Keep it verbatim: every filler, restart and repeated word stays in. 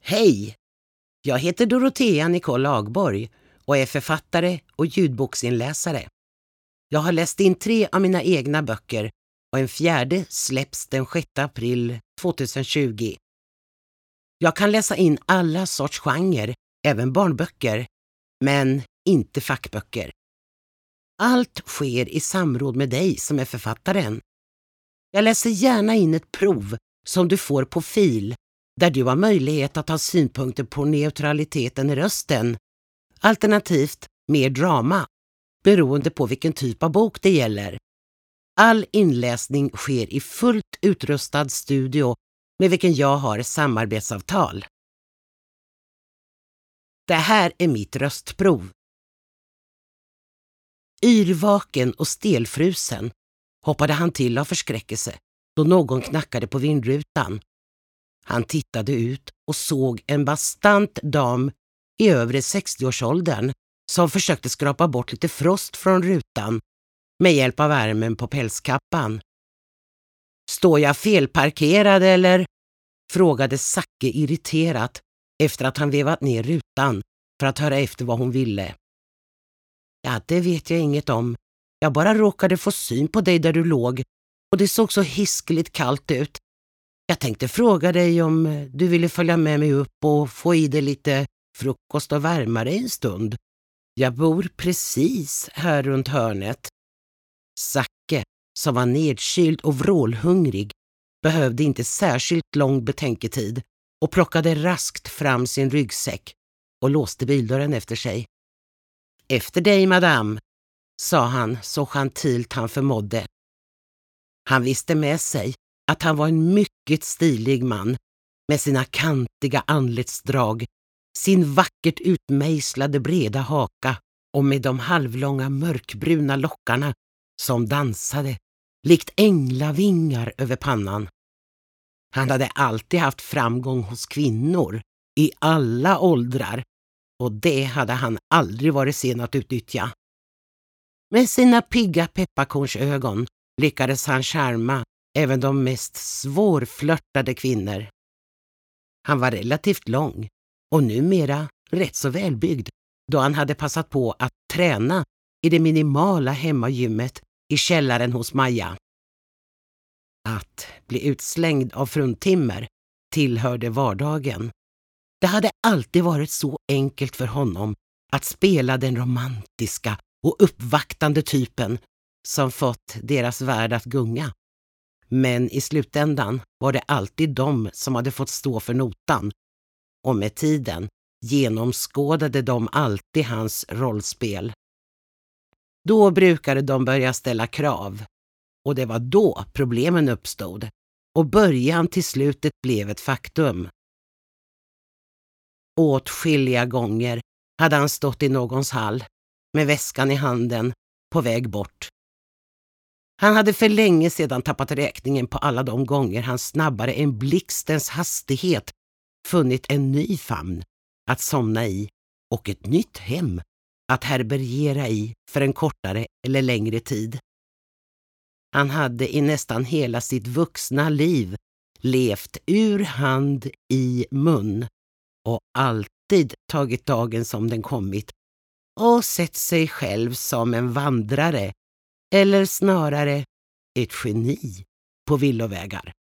Hej! Jag heter Dorotea Nicole Lagborg och är författare och ljudboksinläsare. Jag har läst in tre av mina egna böcker och en fjärde släpps den sjätte april tjugohundratjugo. Jag kan läsa in alla sorts genre, även barnböcker, men inte fackböcker. Allt sker i samråd med dig som är författaren. Jag läser gärna in ett prov som du får på fil, där du har möjlighet att ha synpunkter på neutraliteten i rösten, alternativt mer drama, beroende på vilken typ av bok det gäller. All inläsning sker i fullt utrustad studio med vilken jag har samarbetsavtal. Det här är mitt röstprov. Yrvaken och stelfrusen hoppade han till av förskräckelse då någon knackade på vindrutan. Han tittade ut och såg en bastant dam i övre sextioårsåldern som försökte skrapa bort lite frost från rutan med hjälp av ärmen på pälskappan. Står jag felparkerad eller? Frågade Zacke irriterat efter att han vevat ner rutan för att höra efter vad hon ville. Ja, det vet jag inget om. Jag bara råkade få syn på dig där du låg och det såg så hiskeligt kallt ut. Jag tänkte fråga dig om du ville följa med mig upp och få i dig lite frukost och värma dig en stund. Jag bor precis här runt hörnet. Zacke, som var nedkyld och vrålhungrig, behövde inte särskilt lång betänketid och plockade raskt fram sin ryggsäck och låste bildörren efter sig. Efter dig, madame, sa han så gentilt han förmådde. Han visste med sig att han var en mycket stilig man med sina kantiga anletsdrag, sin vackert utmejslade breda haka och med de halvlånga mörkbruna lockarna som dansade likt änglavingar över pannan. Han hade alltid haft framgång hos kvinnor i alla åldrar och det hade han aldrig varit sen att utnyttja. Med sina pigga pepparkornsögon lyckades han charma även de mest svårflörtade kvinnor. Han var relativt lång och numera rätt så välbyggd då han hade passat på att träna i det minimala hemmagymmet i källaren hos Maja. Att bli utslängd av fruntimmer tillhörde vardagen. Det hade alltid varit så enkelt för honom att spela den romantiska och uppvaktande typen som fått deras värld att gunga. Men i slutändan var det alltid de som hade fått stå för notan. Och med tiden genomskådade de alltid hans rollspel. Då brukade de börja ställa krav. Och det var då problemen uppstod. Och början till slutet blev ett faktum. Åtskilliga gånger hade han stått i någons hall med väskan i handen på väg bort. Han hade för länge sedan tappat räkningen på alla de gånger han snabbare än blixtens hastighet funnit en ny famn att somna i och ett nytt hem att härbärgera i för en kortare eller längre tid. Han hade i nästan hela sitt vuxna liv levt ur hand i mun och alltid tagit dagen som den kommit och sett sig själv som en vandrare eller snarare ett geni på villovägar.